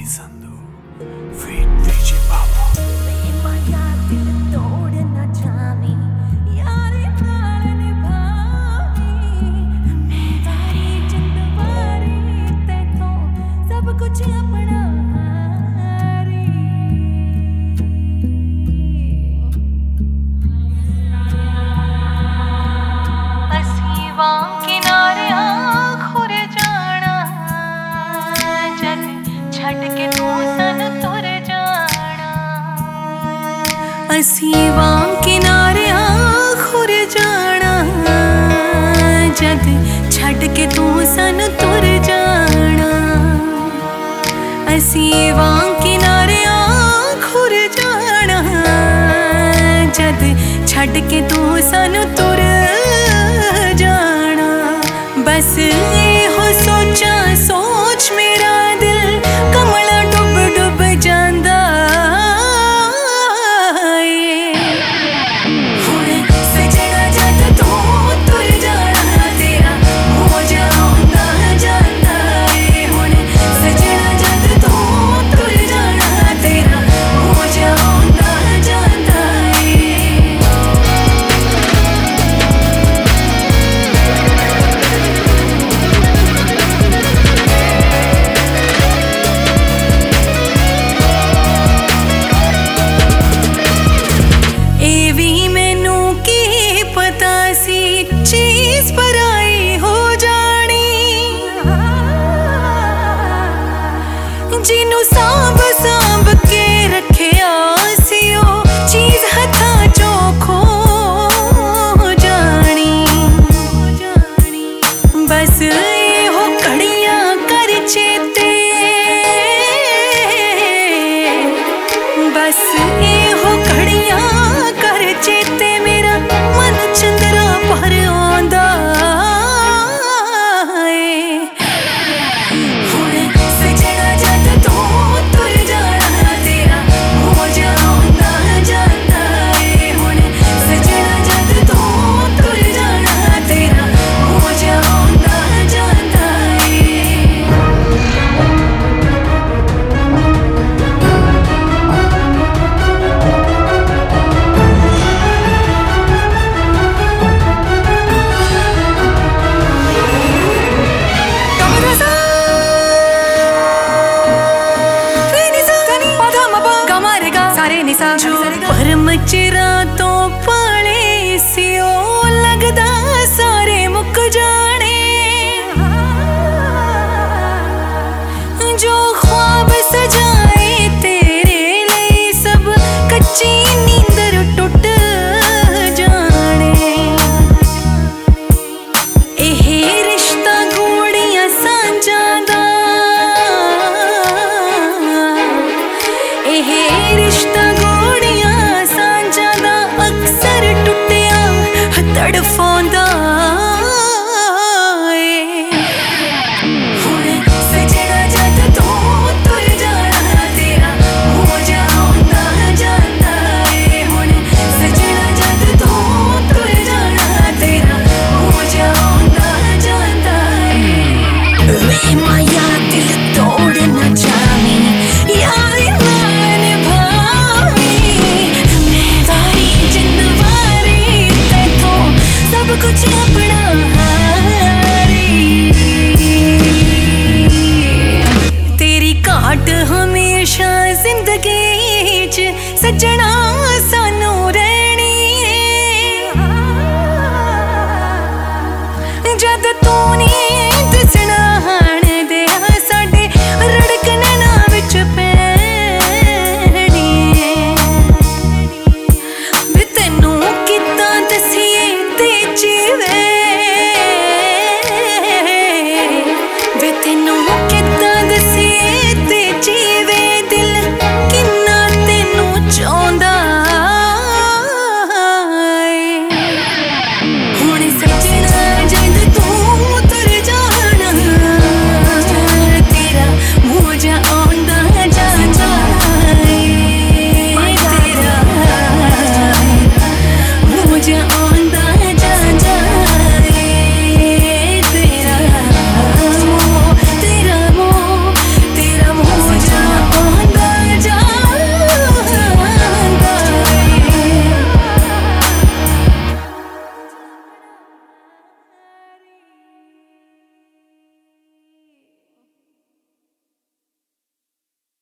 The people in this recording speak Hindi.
Sandu, Feed VJ Baba. असीं वां किनारे खुर जाना जद छड़ के तू सन तुर जाना। असीं वां किनारे खुर जाना जद छड़ के तू सन तुर जाना। बस हो सोचा सोच मेरा दिल कमला डुब डुब जांदा। चीज पराई हो जानी जिन्नू सांभ सांभ के रखिया सी ओ चीज हथा चो खो जानी। बस हो कड़ियां कर चेते, बस हो कड़ियां कर चेते मेरा मन चंद्रा पर आंदा। जो परम चिरा तो पाले सियो लगदा सारे मुक जाने। जो ख्वाब सजाए तेरे लिए सब कच्ची नींदर टुट जाने। एहे रिश्ता घोड़ियां सांझां दा, एहे रिश्ता तड़फा